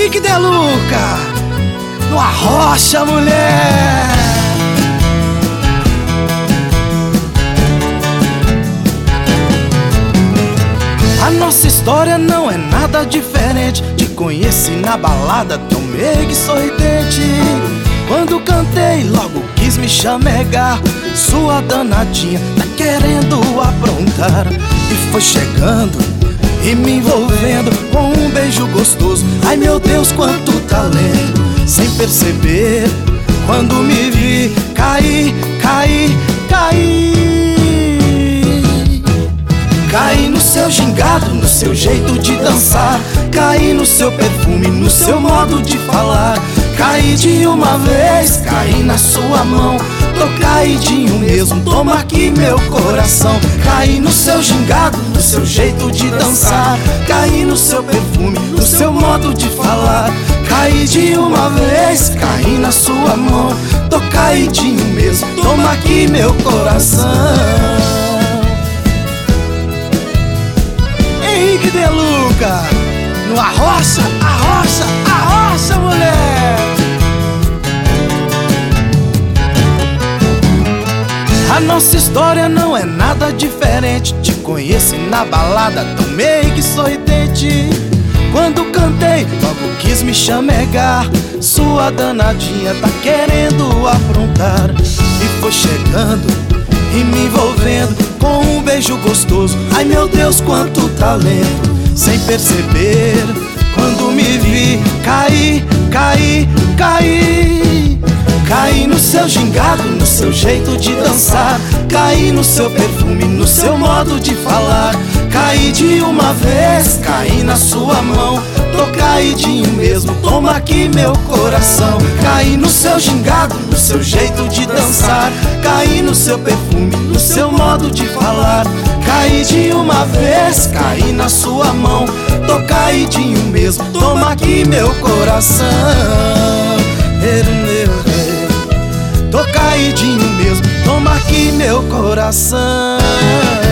Henrique De Luca, no Arrocha, mulher. A nossa história não é nada diferente. Te conheci na balada, tão meiga e sorridente. Quando cantei, logo quis me chamegar. Sua danadinha tá querendo aprontar. E foi chegando e me envolvendo com um beijo gostoso. Ai meu Deus, quanto talento. Sem perceber, quando me vi, caí. Caí no seu gingado, no seu jeito de dançar. Caí no seu perfume, no seu modo de falar. Caí de uma vez, caí na sua mão. Tô caidinho mesmo, toma aqui meu coração. Caí no seu gingado, no seu jeito de dançar. Caí no seu perfume, no seu modo de falar. Caí de uma vez, caí na sua mão. Tô caidinho mesmo, toma aqui meu coração. Henrique De Luca, no Arrocha, Arrocha, Arrocha, mulher. A nossa história não é nada diferente. Te conheci na balada, tão meiga e sorridente. Quando cantei, logo quis me chamegar. Sua danadinha tá querendo aprontar. E foi chegando e me envolvendo com um beijo gostoso. Ai meu Deus, quanto talento. Sem perceber, quando me vi, caí. Caí no seu gingado, no seu jeito de dançar. Caí no seu perfume, no seu modo de falar. Caí de uma vez, caí na sua mão. Tô caidinho mesmo, toma aqui meu coração. Caí no seu gingado, no seu jeito de dançar. Caí no seu perfume, no seu modo de falar. Caí de uma vez, caí na sua mão. Tô caidinho mesmo, toma aqui meu coração. Tô caidinho mesmo, toma aqui meu coração.